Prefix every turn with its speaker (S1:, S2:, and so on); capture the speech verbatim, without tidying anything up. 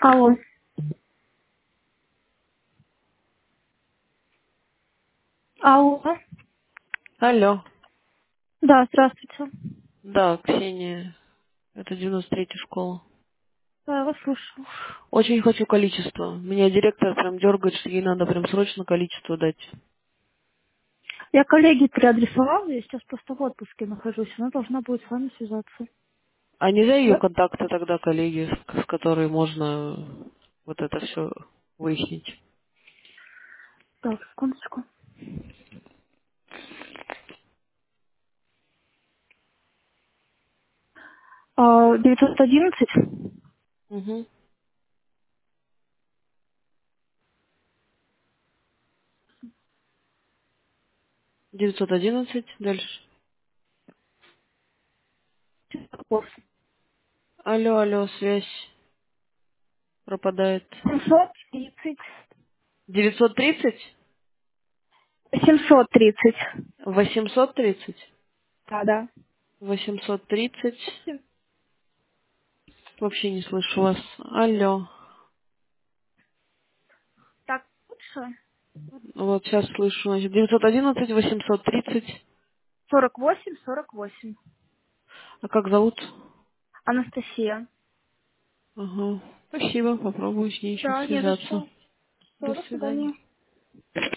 S1: Алло. Алло.
S2: Алло.
S1: Да, здравствуйте.
S2: Да, Ксения. Это девяносто третья школа.
S1: Да, я вас слушаю.
S2: Очень хочу количество. Меня директор прям дергает, что ей надо прям срочно количество дать.
S1: Я коллеге переадресовала, я сейчас просто в отпуске нахожусь. Она должна будет с вами связаться.
S2: А нельзя ее
S1: Да?
S2: контакты тогда, коллеги, с с которой можно вот это все выяснить?
S1: Так, секундочку. А, девятьсот одиннадцать
S2: Угу. девятьсот одиннадцать. Дальше. Алло, алло, связь пропадает.
S1: семьсот тридцать.
S2: девятьсот тридцать?
S1: семьсот тридцать.
S2: восемьсот тридцать?
S1: Да, да.
S2: восемьсот тридцать.
S1: Сем-
S2: Вообще не слышу вас. Алло.
S1: Так, лучше.
S2: Вот сейчас слышу. Значит, девятьсот одиннадцать, восемьсот тридцать.
S1: сорок восемь сорок восемь.
S2: А как зовут?
S1: Анастасия.
S2: Ага. Спасибо. Попробую с ней еще
S1: Да, не за
S2: связаться.
S1: что.
S2: До
S1: Все, до
S2: свидания.
S1: свидания.